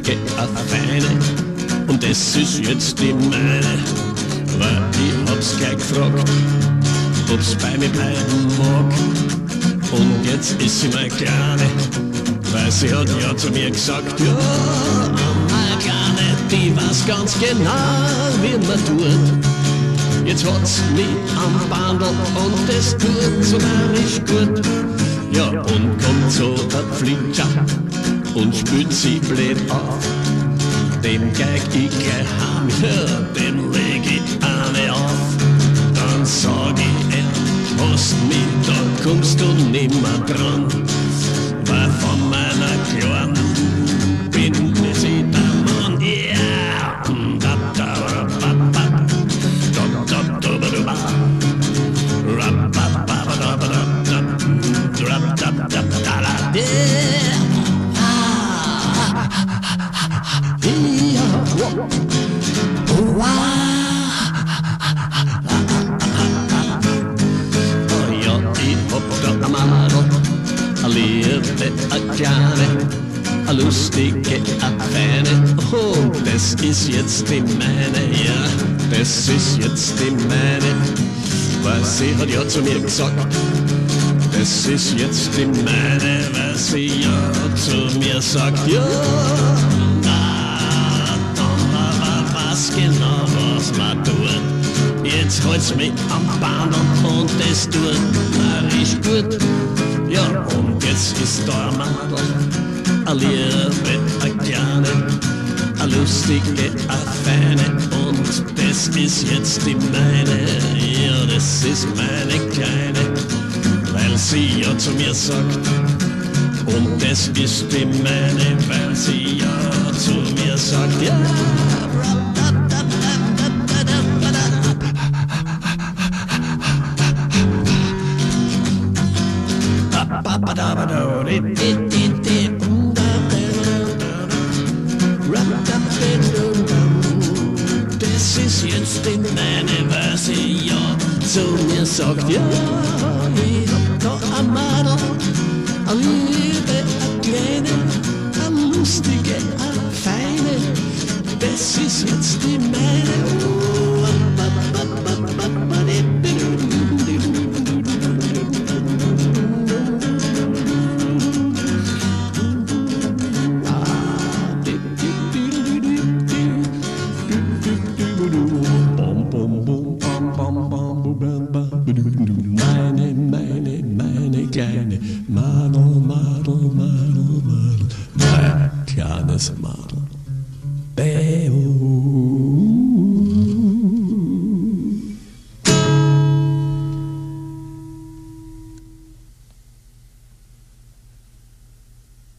lustige Affäre und das ist jetzt die meine, weil ich hab's gleich gefragt, ob's bei mir bleiben mag. Und jetzt ist sie meine Kleine, weil sie hat ja zu mir gesagt, ja, meine Kleine, die weiß ganz genau, wie man tut. Jetzt hat's mich am Bandel und das tut so narrisch gut. Ja, und kommt so der Flitscher und spült sie blöd auf. Dem geig ich gleich heim, ja, dem leg ich eine auf. Dann sag ich, hast mich, da kommst du nimmer dran, weil von meiner Kleinen bin ich der Mann, yeah. Eine lustige Affäre, oh, das ist jetzt die meine, ja, das ist jetzt die meine, weil sie hat ja zu mir gesagt, das ist jetzt die meine, weil sie ja zu mir sagt, ja, was genau, was man tut, jetzt halt's mich am Bahn und das tut narrisch gut. Ja, und jetzt ist da ein Madel, a liebe, a kleine, a lustige, a feine, und das ist jetzt die meine, ja, das ist meine Kleine, weil sie ja zu mir sagt, und das ist die meine, weil sie ja zu mir sagt, ja. Das ist jetzt die meine, weil sie ja zu mir sagt, ja, ich hab da ein Madel, a liebe, a kleine, a lustige, a feine, das ist jetzt die meine. Meine kleine Madel, Madel, Madel, Madel, mein kleines Madel.